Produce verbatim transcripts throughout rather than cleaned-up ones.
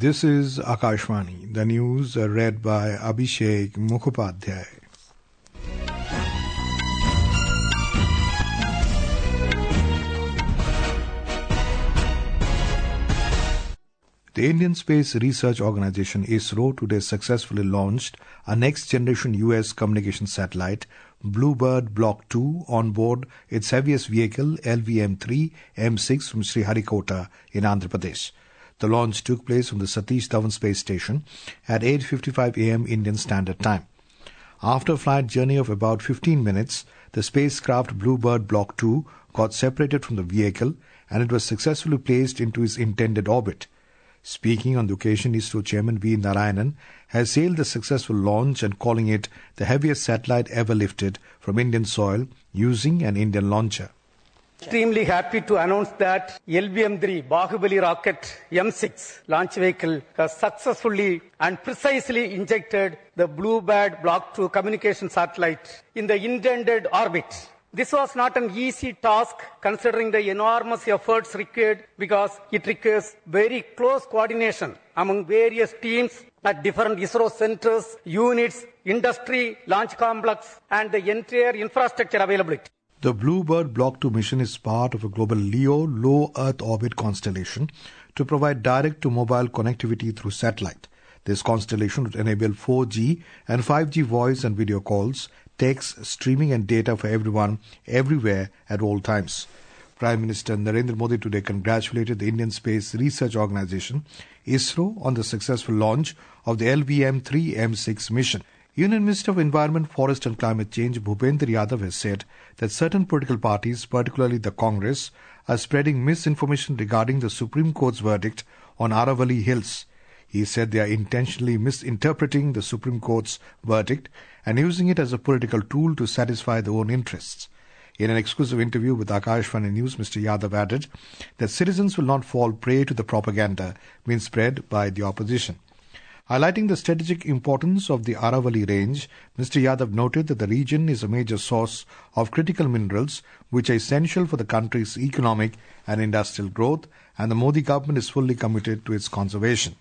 This is Akashvani, the news read by Abhishek Mukhopadhyay. The Indian Space Research Organisation ISRO today successfully launched a next-generation U S communication satellite, Bluebird Block two, on board its heaviest vehicle, L V M three M six from Sriharikota in Andhra Pradesh. The launch took place from the Satish Dhawan Space Station at eight fifty-five a m Indian Standard Time. After a flight journey of about fifteen minutes, the spacecraft Bluebird Block two got separated from the vehicle and it was successfully placed into its intended orbit. Speaking on the occasion, ISRO Chairman V. Narayanan has hailed the successful launch and calling it the heaviest satellite ever lifted from Indian soil using an Indian launcher. Extremely happy to announce that L V M three Bahubali rocket M six launch vehicle has successfully and precisely injected the Bluebird Block two communication satellite in the intended orbit. This was not an easy task considering the enormous efforts required because it requires very close coordination among various teams at different ISRO centers, units, industry, launch complex and the entire infrastructure availability. The Bluebird Block two mission is part of a global LEO low Earth orbit constellation to provide direct-to-mobile connectivity through satellite. This constellation would enable four G and five G voice and video calls, text, streaming and data for everyone, everywhere, at all times. Prime Minister Narendra Modi today congratulated the Indian Space Research Organisation, ISRO, on the successful launch of the L V M three M six mission. Union Minister of Environment, Forest and Climate Change, Bhupendra Yadav, has said that certain political parties, particularly the Congress, are spreading misinformation regarding the Supreme Court's verdict on Aravalli Hills. He said they are intentionally misinterpreting the Supreme Court's verdict and using it as a political tool to satisfy their own interests. In an exclusive interview with Akashvani News, Mister Yadav added that citizens will not fall prey to the propaganda being spread by the opposition. Highlighting the strategic importance of the Aravalli range, Mister Yadav noted that the region is a major source of critical minerals which are essential for the country's economic and industrial growth, and the Modi government is fully committed to its conservation.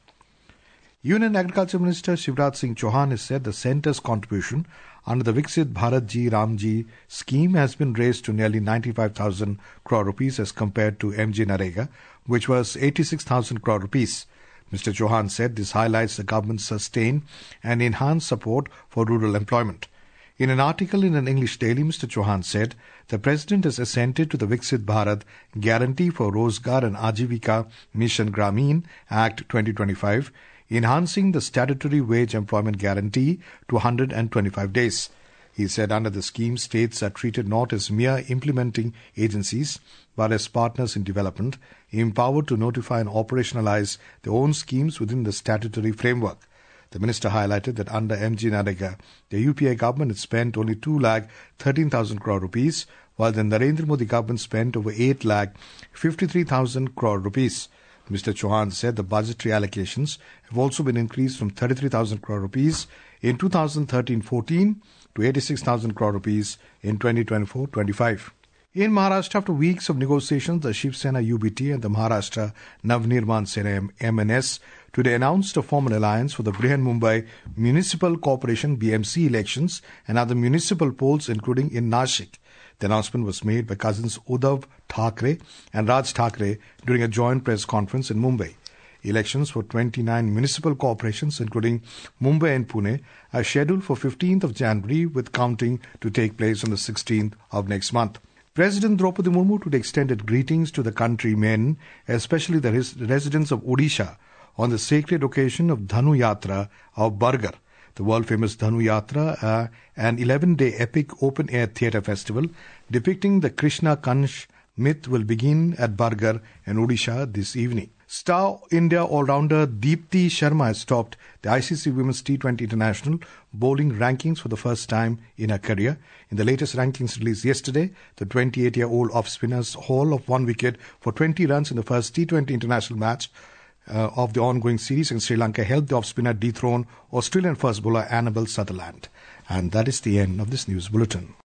Union Agriculture Minister Shivraj Singh Chauhan has said the centre's contribution under the Viksit Bharat Ji Ramji scheme has been raised to nearly ninety-five thousand crore rupees as compared to M G Narega, which was eighty-six thousand crore rupees. Mister Chauhan said this highlights the government's sustained and enhanced support for rural employment. In an article in an English daily, Mister Chauhan said the President has assented to the Viksit Bharat Guarantee for Rozgar and Ajivika Mission Grameen Act twenty twenty-five, enhancing the statutory wage employment guarantee to one hundred twenty-five days. He said under the scheme, states are treated not as mere implementing agencies, but as partners in development, empowered to notify and operationalize their own schemes within the statutory framework. The minister highlighted that under M G Narega, the U P A government had spent only two lakh thirteen thousand crore rupees, while the Narendra Modi government spent over eight lakh fifty-three thousand crore rupees. Mister Chauhan said the budgetary allocations have also been increased from thirty-three thousand crore rupees in two thousand thirteen fourteen to eighty-six thousand crore rupees in twenty twenty-four twenty-five. In Maharashtra, after weeks of negotiations, the Shiv Sena U B T and the Maharashtra Navnirman Sena M N S today announced to form an alliance for the Brihan Mumbai Municipal Corporation B M C elections and other municipal polls, including in Nashik. The announcement was made by cousins Uddhav Thackeray and Raj Thackeray during a joint press conference in Mumbai. Elections for twenty-nine municipal corporations, including Mumbai and Pune, are scheduled for fifteenth of January, with counting to take place on the sixteenth of next month. President Draupadi Murmu today extended greetings to the countrymen, especially the res- residents of Odisha, on the sacred occasion of Dhanu Yatra of Bargar. The world-famous Dhanu Yatra, uh, an eleven-day epic open-air theatre festival depicting the Krishna Kansh myth, will begin at Bargar in Odisha this evening. Star India all-rounder Deepti Sharma has topped the I C C Women's T twenty International bowling rankings for the first time in her career. In the latest rankings released yesterday, the twenty-eight-year-old off-spinner's haul of one wicket for twenty runs in the first T twenty International match uh, of the ongoing series in Sri Lanka helped the off-spinner dethrone Australian first bowler Annabel Sutherland. And that is the end of this news bulletin.